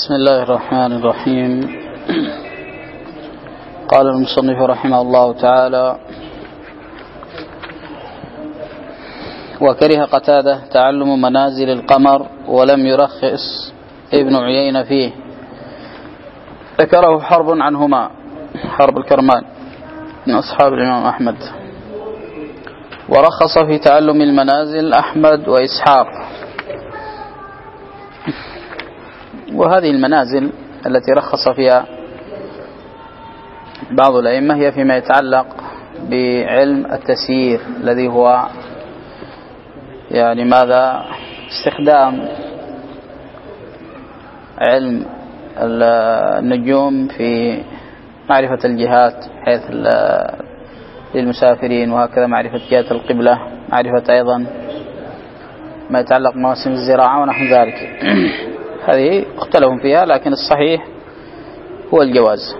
بسم الله الرحمن الرحيم. قال المصنف رحمه الله تعالى: وكره قتادة تعلم منازل القمر ولم يرخص ابن عيينة فيه. ذكره حرب عنهما، حرب الكرمان من أصحاب الإمام أحمد، ورخص في تعلم المنازل أحمد وإسحاق. وهذه المنازل التي رخص فيها بعض الأئمة هي فيما يتعلق بعلم التسيير، الذي هو يعني ماذا؟ استخدام علم النجوم في معرفة الجهات حيث للمسافرين، وهكذا معرفة جهة القبلة، معرفة أيضا ما يتعلق بمواسم الزراعة ونحو ذلك. هذه اختلف فيها، لكن الصحيح هو الجواز.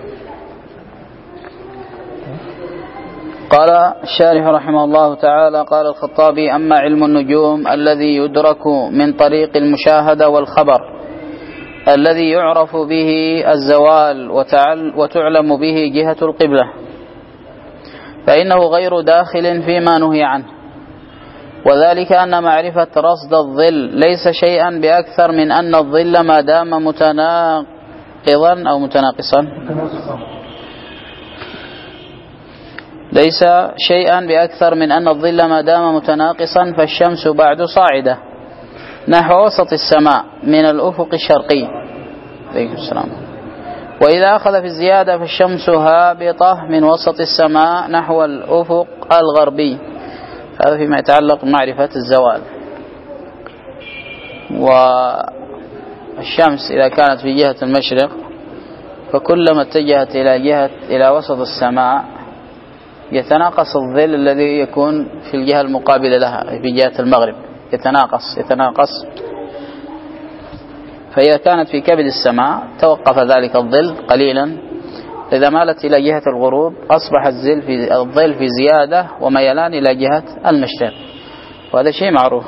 قال الشارح رحمه الله تعالى: قال الخطابي: أما علم النجوم الذي يدرك من طريق المشاهدة والخبر، الذي يعرف به الزوال وتعلم به جهة القبلة، فإنه غير داخل فيما نهي عنه، وذلك أن معرفة رصد الظل ليس شيئا بأكثر من أن الظل ما دام متناقضا أو متناقصا، ليس شيئا بأكثر من أن الظل ما دام متناقصا فالشمس بعد صاعدة نحو وسط السماء من الأفق الشرقي. عليكم السلام. وإذا أخذ في الزيادة فالشمس هابطة من وسط السماء نحو الأفق الغربي. هذا فيما يتعلق بمعرفة الزوال. والشمس إذا كانت في جهة المشرق فكلما اتجهت إلى وسط السماء يتناقص الظل الذي يكون في الجهة المقابلة لها في جهة المغرب، يتناقص. فإذا كانت في كبد السماء توقف ذلك الظل قليلا، إذا مالت إلى جهة الغروب أصبح الظل في زيادة وميلان إلى جهة المشرق، وهذا شيء معروف.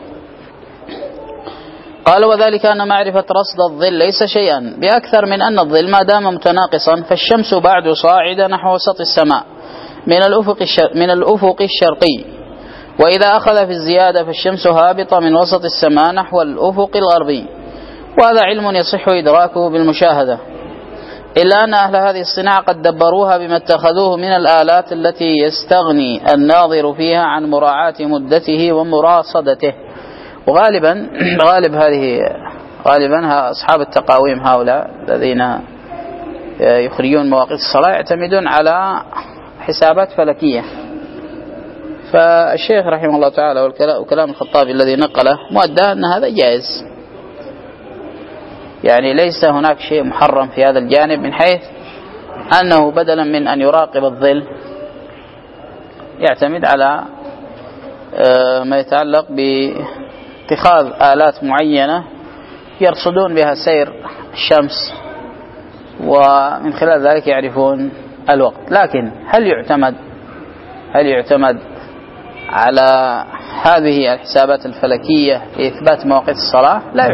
قال: وذلك أن معرفة رصد الظل ليس شيئا بأكثر من أن الظل ما دام متناقصا فالشمس بعد صاعدة نحو وسط السماء من الأفق الشرقي، وإذا أخذ في الزيادة فالشمس هابطة من وسط السماء نحو الأفق الغربي. وهذا علم يصح إدراكه بالمشاهدة، إلا أن أهل هذه الصناعة قد دبروها بما اتخذوه من الآلات التي يستغني الناظر فيها عن مراعاة مدته ومراصدته. وغالبا غالبا أصحاب التقاويم هؤلاء الذين يخرجون مواقيت الصلاة يعتمدون على حسابات فلكية. فالشيخ رحمه الله تعالى وكلام الخطابي الذي نقله مؤدى أن هذا جائز، يعني ليس هناك شيء محرم في هذا الجانب، من حيث أنه بدلا من أن يراقب الظل يعتمد على ما يتعلق باتخاذ آلات معينة يرصدون بها سير الشمس، ومن خلال ذلك يعرفون الوقت. لكن هل يعتمد على هذه الحسابات الفلكية في إثبات مواقيت الصلاة؟ لا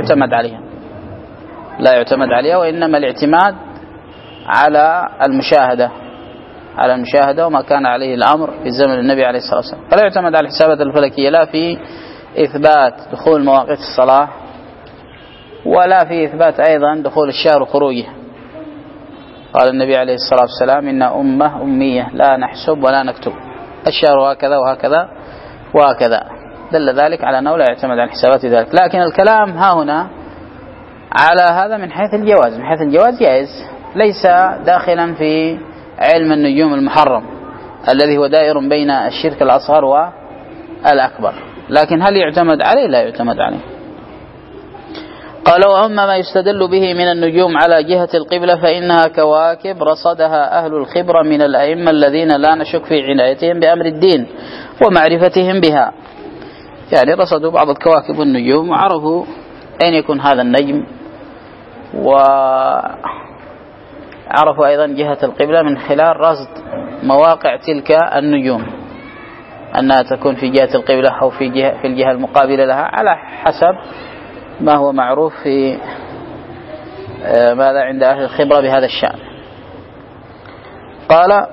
يعتمد عليها، وإنما الاعتماد على المشاهدة وما كان عليه الأمر في زمن النبي عليه الصلاة والسلام. فلا يعتمد على الحسابات الفلكية لا في إثبات دخول مواقيت الصلاة، ولا في إثبات أيضا دخول الشهر وخروجه. قال النبي عليه الصلاة والسلام: إن أمة أمية لا نحسب ولا نكتب، الشهر هكذا وهكذا وهكذا. دل ذلك على أنه لا يعتمد على حسابات ذلك. لكن الكلام ها هنا على هذا من حيث الجواز جائز، ليس داخلا في علم النجوم المحرم الذي هو دائر بين الشرك الأصغر والأكبر. لكن هل يعتمد عليه؟ لا يعتمد عليه. قال: وأما ما يستدل به من النجوم على جهة القبلة فإنها كواكب رصدها أهل الخبرة من الأئمة الذين لا نشك في عنايتهم بأمر الدين ومعرفتهم بها. يعني رصدوا بعض الكواكب والنجوم وعرفوا أين يكون هذا النجم، وعرفوا أيضا جهة القبلة من خلال رصد مواقع تلك النجوم، أنها تكون في جهة القبلة أو في الجهة المقابلة لها، على حسب ما هو معروف في ماذا عند أهل الخبرة بهذا الشأن. قال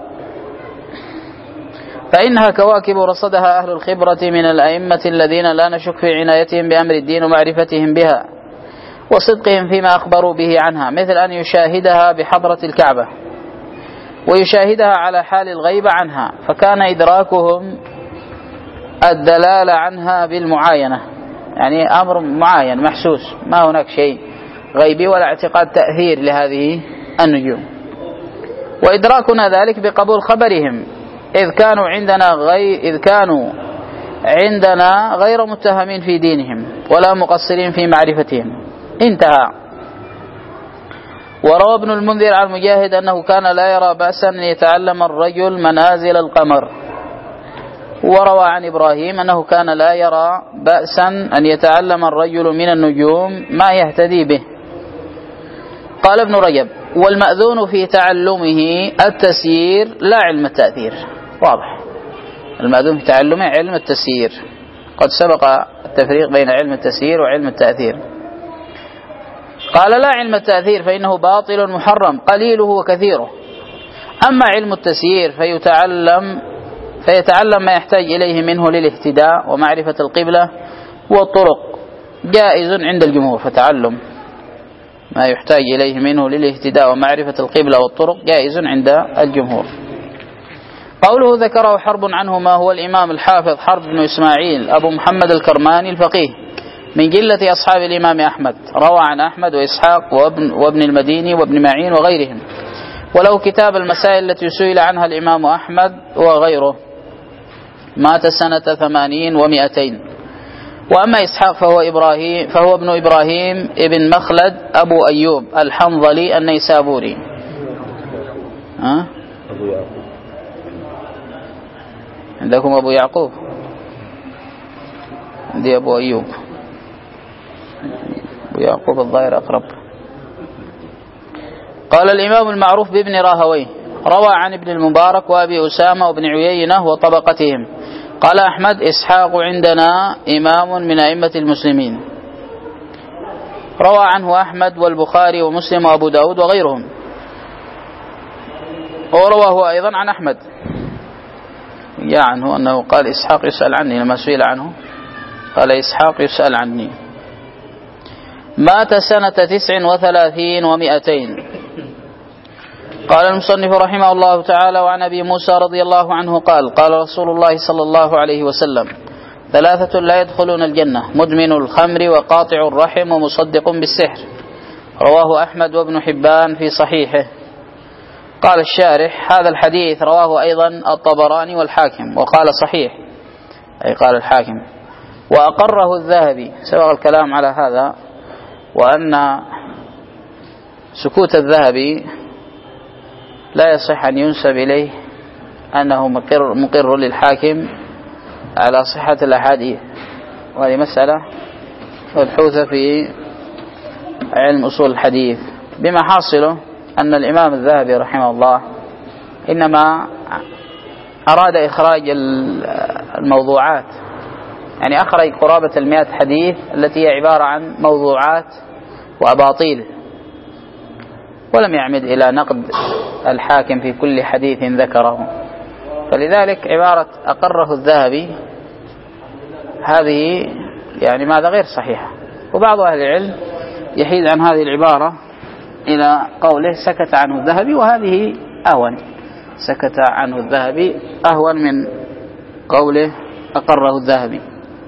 فإنها كواكب رصدها أهل الخبرة من الأئمة الذين لا نشك في عنايتهم بأمر الدين ومعرفتهم بها وصدقهم فيما أخبروا به عنها، مثل أن يشاهدها بحضرة الكعبة ويشاهدها على حال الغيبة عنها، فكان إدراكهم الدلالة عنها بالمعاينة، يعني أمر معاين محسوس، ما هناك شيء غيبي ولا اعتقاد تأثير لهذه النجوم. وإدراكنا ذلك بقبول خبرهم إذ كانوا عندنا غير متهمين في دينهم ولا مقصرين في معرفتهم. انتهى. وروى ابن المنذر عن مجاهد أنه كان لا يرى بأسا أن يتعلم الرجل منازل القمر. وروى عن إبراهيم أنه كان لا يرى بأسا أن يتعلم الرجل من النجوم ما يهتدي به. قال ابن رجب والمأذون في تعلمه التسيير لا علم التأثير. واضح، المأذون في تعلمه علم التسيير، قد سبق التفريق بين علم التسيير وعلم التأثير. قال لا علم التأثير فإنه باطل محرم قليله وكثيره، أما علم التسيير فيتعلم ما يحتاج إليه منه للاهتداء ومعرفة القبلة والطرق جائز عند الجمهور. فتعلم ما يحتاج إليه منه للاهتداء ومعرفة القبلة والطرق جائز عند الجمهور. قوله ذكره حرب عنه ما هو الإمام الحافظ حرب بن إسماعيل أبو محمد الكرماني الفقيه من جلة أصحاب الإمام أحمد، روى عن أحمد وإسحاق وابن المديني وابن معين وغيرهم، وله كتاب المسائل التي سئل عنها الإمام أحمد وغيره. مات سنة 80 و200. وأما إسحاق فهو ابن إبراهيم ابن مخلد أبو أيوب الحنظلي النيسابوري. عندكم أبو يعقوب؟ عندي أبو أيوب. أبو يعقوب الظاهر أقرب. قال الإمام المعروف بابن راهويه روى عن ابن المبارك وأبي أسامة وابن عيينة وطبقتهم. قال أحمد إسحاق عندنا إمام من أئمة المسلمين. روى عنه أحمد والبخاري ومسلم وأبو داود وغيرهم. ورواه أيضا عن أحمد عنه أنه قال إسحاق يسأل عني، لما سئل عنه قال إسحاق يسأل عني. مات سنة 39 و200. قال المصنف رحمه الله تعالى وعن أبي موسى رضي الله عنه قال قال رسول الله صلى الله عليه وسلم 3 لا يدخلون الجنة مدمن الخمر وقاطع الرحم ومصدق بالسحر. رواه أحمد وابن حبان في صحيحه. قال الشارح هذا الحديث رواه أيضا الطبراني والحاكم وقال صحيح، أي قال الحاكم، وأقره الذهبي. سبق الكلام على هذا، وأن سكوت الذهبي لا يصح أن ينسب إليه أنه مقر للحاكم على صحة الأحاديث، وهذه مسألة مبحوثة في علم أصول الحديث، بما حاصله أن الإمام الذهبي رحمه الله إنما أراد إخراج الموضوعات، يعني أخرج قرابة 100 حديث التي هي عبارة عن موضوعات وأباطيل، ولم يعمد إلى نقد الحاكم في كل حديث ذكره. فلذلك عبارة أقره الذهبي هذه يعني ماذا غير صحيحة. وبعض أهل العلم يحيد عن هذه العبارة إلى قوله سكت عنه الذهبي، وهذه أهون، سكت عنه الذهبي أهون من قوله أقره الذهبي.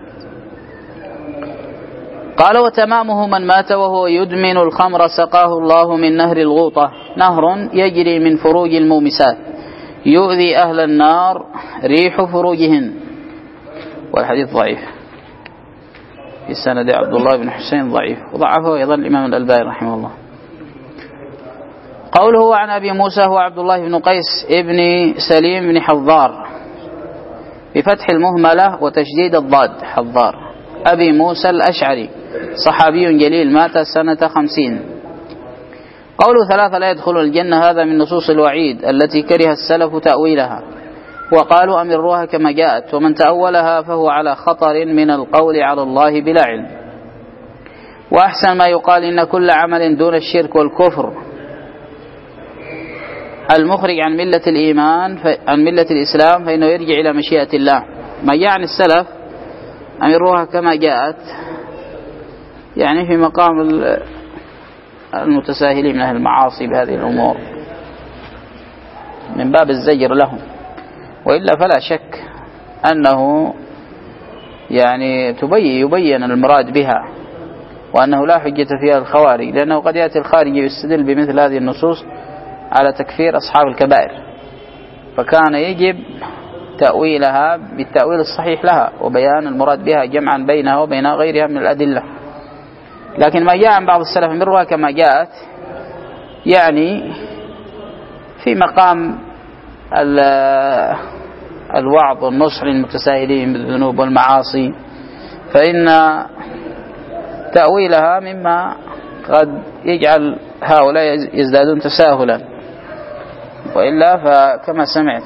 قال وتمامه من مات وهو يدمن الخمر سقاه الله من نهر الغوطة، نهر يجري من فروج المومسات يؤذي أهل النار ريح فروجهن. والحديث ضعيف، في سند عبد الله بن حسين ضعيف، وضعفه أيضا الإمام الألباني رحمه الله. قوله عن أبي موسى هو عبد الله بن قيس ابن سليم بن حضار بفتح المهملة وتشديد الضاد حضار، أبي موسى الأشعري، صحابي جليل، مات سنة 50. قوله 3 لا يدخلون الجنة هذا من نصوص الوعيد التي كره السلف تأويلها، وقالوا أمروها كما جاءت، ومن تأولها فهو على خطر من القول على الله بلا علم. وأحسن ما يقال إن كل عمل دون الشرك والكفر المخرج عن ملة الإيمان عن ملة الإسلام فإنه يرجع إلى مشيئة الله. ما جاء عن السلف أمروها كما جاءت، يعني في مقام المتساهلين من أهل المعاصي بهذه الأمور من باب الزجر لهم، وإلا فلا شك أنه يعني يبين المراد بها، وأنه لا حجة فيها الخوارج، لأنه قد يأتي الخارج يستدل بمثل هذه النصوص على تكفير أصحاب الكبائر، فكان يجب تأويلها بالتأويل الصحيح لها وبيان المراد بها جمعا بينها وبين غيرها من الأدلة. لكن ما جاء عن بعض السلف من رواية كما جاءت يعني في مقام الوعظ والنصح للمتساهلين بالذنوب والمعاصي، فإن تأويلها مما قد يجعل هؤلاء يزدادون تساهلا، وإلا فكما سمعت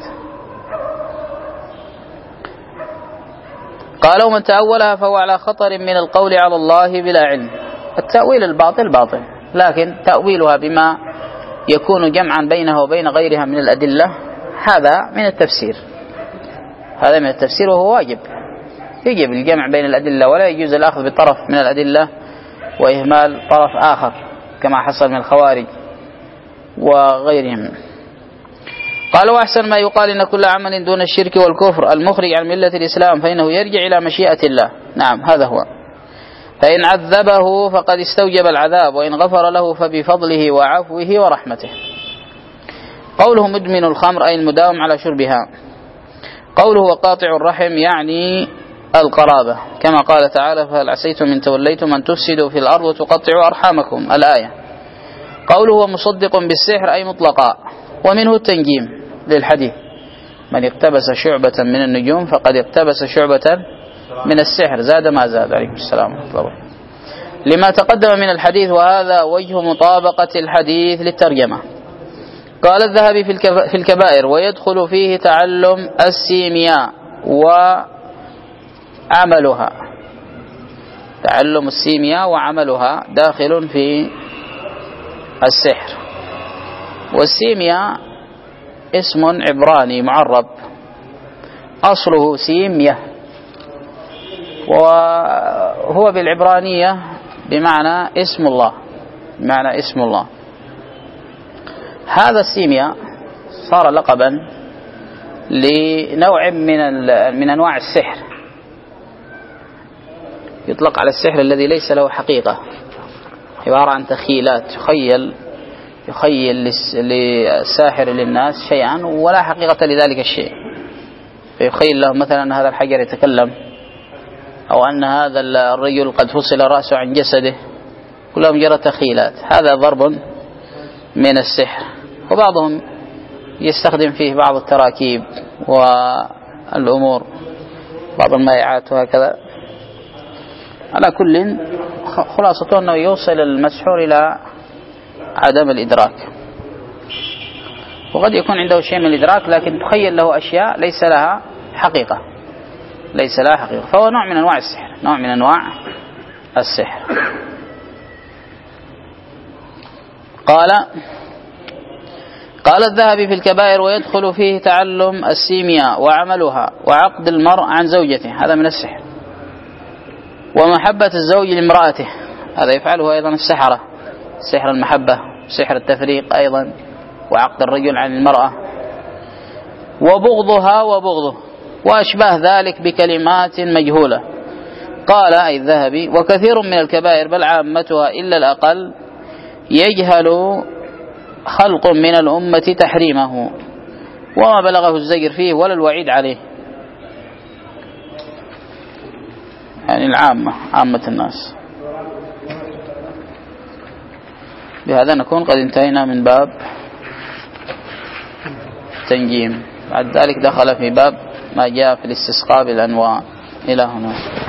قالوا من تأولها فهو على خطر من القول على الله بلا علم. التأويل الباطل باطل، لكن تأويلها بما يكون جمعا بينها وبين غيرها من الأدلة هذا من التفسير، هذا من التفسير وهو واجب، يجب الجمع بين الأدلة، ولا يجوز الأخذ بطرف من الأدلة وإهمال طرف آخر كما حصل من الخوارج وغيرهم. قال وأحسن ما يقال إن كل عمل دون الشرك والكفر المخرج عن ملة الإسلام فإنه يرجع إلى مشيئة الله. نعم هذا هو، فإن عذبه فقد استوجب العذاب، وإن غفر له فبفضله وعفوه ورحمته. قوله مدمن الخمر أي المداوم على شربها. قوله وقاطع الرحم يعني القرابة، كما قال تعالى فهل عسيتم إن توليتم أن تفسدوا في الأرض وتقطعوا أرحامكم الآية. قوله ومصدق بالسحر أي مطلقا، ومنه التنجيم للحديث من اقتبس شعبة من النجوم فقد اقتبس شعبة من السحر زاد ما زاد. عليكم السلام ورحمة الله لما تقدم من الحديث، وهذا وجه مطابقة الحديث للترجمة. قال الذهبي في الكبائر ويدخل فيه تعلم السيمياء وعملها. تعلم السيمياء وعملها داخل في السحر. والسيمياء اسم عبراني معرب أصله سيمية، وهو بالعبرانية بمعنى اسم الله، بمعنى اسم الله. هذا السيمياء صار لقبا لنوع من أنواع السحر، يطلق على السحر الذي ليس له حقيقة، عبارة عن تخيلات، يخيل للساحر للناس شيئا ولا حقيقة لذلك الشيء، فيخيل له مثلا أن هذا الحجر يتكلم، أو أن هذا الرجل قد فصل رأسه عن جسده، كلها مجرد تخيلات. هذا ضرب من السحر، وبعضهم يستخدم فيه بعض التراكيب والأمور، بعض المائعات وهكذا. على كل خلاصته أنه يوصل المسحور إلى عدم الإدراك، وقد يكون عنده شيء من الإدراك لكن تخيل له أشياء ليس لها حقيقة، ليس لها حقيقة، فهو نوع من أنواع السحر، نوع من أنواع السحر. قال الذهبي في الكبائر ويدخل فيه تعلم السيمياء وعملها وعقد المرء عن زوجته، هذا من السحر، ومحبة الزوج لامرأته، هذا يفعله أيضا السحرة، سحر المحبة، سحر التفريق أيضا، وعقد الرجل عن المرأة، وبغضها وبغضه، وأشباه ذلك بكلمات مجهولة. قال أي الذهبي وكثير من الكبائر بل عامتها إلا الأقل يجهل خلق من الأمة تحريمه وما بلغه الزجر فيه ولا الوعيد عليه، يعني عامة الناس. بهذا نكون قد انتهينا من باب التنجيم، بعد ذلك دخل في باب ما جاء في الاستسقاء بالأنواع. إلى هنا.